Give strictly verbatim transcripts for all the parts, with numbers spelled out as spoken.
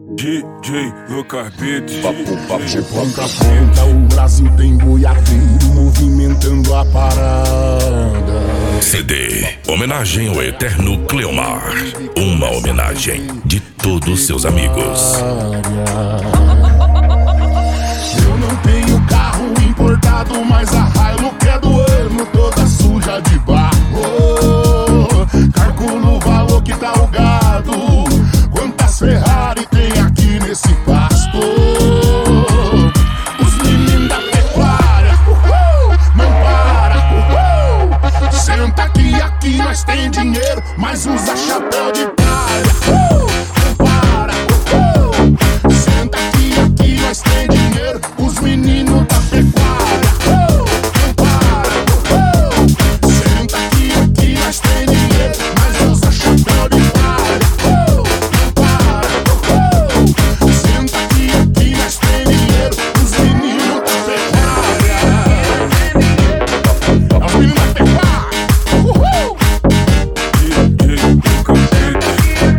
D J Lucas Beats, Papo, papo, De ponta a ponta o Brasil tem boiadeiro movimentando a parada. C D, homenagem ao eterno Cleomar. Uma homenagem de todos seus amigos. Eu não tenho carro importado, mas a Hilux é do ano, toda suja de barro. Calculo o valor que tá o gado, quantas Ferrari tem aqui nesse pasto. Os meninos da pecuária, uhul, não para, uhul. Senta aqui, aqui nós tem dinheiro, mas usa chapéu de palha, uhul, não para, uhul. Senta aqui, aqui nós tem dinheiro, os meninos da pecuária, uhul, não para, uhul. Senta aqui, aqui nós tem dinheiro, mas usa chapéu de palha, uhul, não para, uhul. Senta aqui, aqui nós tem dinheiro, os meninos da pecuária. É os meninos da pecuária, uhul. D J Lucas Beats.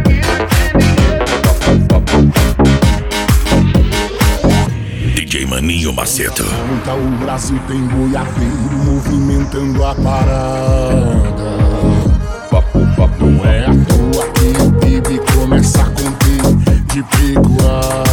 D J Maninho Macedo. Conta o Brasil tem boiadeiro movimentando a parada. Papo, papo, Não é à toa que o P I B começa a conter de pecuária.